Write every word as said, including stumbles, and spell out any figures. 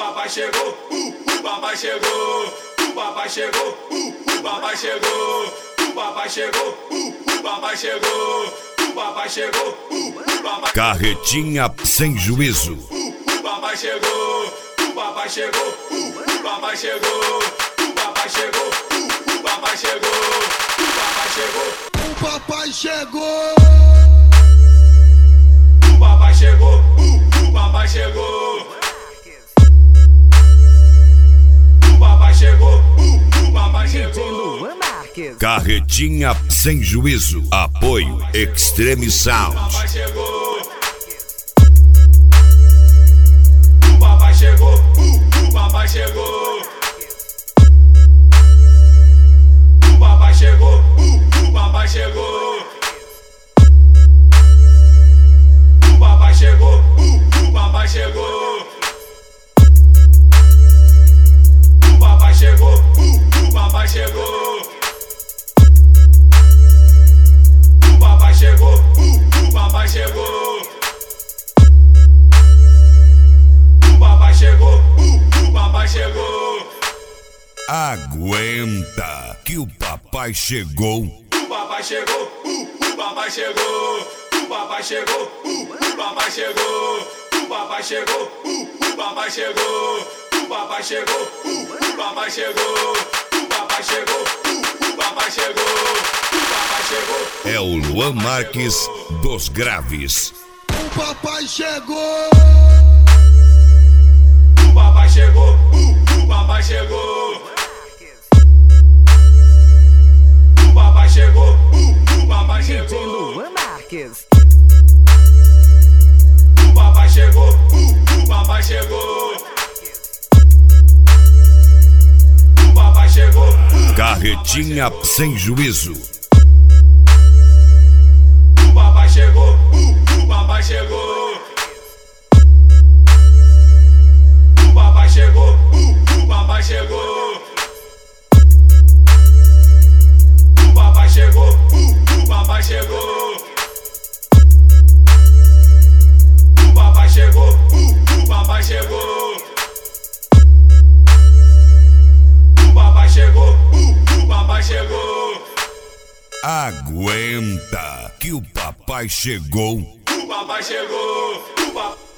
papai chegou, uh, o papai chegou, o papai chegou, uh, o papai chegou, o papai chegou, uh, o papai chegou, o papai chegou, uh, o papai. Carretinha sem juízo. O papai chegou, o papai chegou, o papai chegou, o papai chegou, o papai chegou, o papai chegou, o papai chegou, o papai chegou, o papai chegou, o papai chegou, o papai chegou. Carretinha sem juízo. Apoio Extreme Sound. O papai chegou, o papai chegou, o papai chegou, o papai chegou, o papai chegou, o papai chegou, o papai chegou, o papai chegou, o papai chegou, o papai chegou, o papai chegou. Chegou, o papai chegou. Aguenta que o papai chegou. O papai chegou, o papai chegou. O papai chegou, o papai chegou. O papai chegou, o papai chegou. O papai chegou, o papai chegou. O papai chegou, o papai chegou. O papai chegou. É o Luan Marques dos Graves. O papai chegou. O papai chegou, o papai chegou. O papai chegou, o papai chegou. Luan Marques. O papai chegou, o papai chegou. O papai chegou. Carretinha sem juízo. O papai chegou, o papai chegou. O papai chegou, o papai chegou. O papai chegou, o papai chegou. O papai chegou, o papai chegou. O papai chegou, o papai chegou. Aguenta que o papai chegou. O papai chegou. O papai